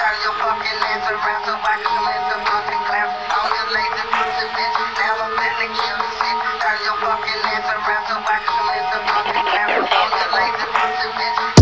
Turn your fucking ass around so I can let the fucking clown. On your lazy pussy bitch, now I'm finna kill the shit. Turn your fucking ass around so I can let the fucking clown. On your lazy pussy bitch.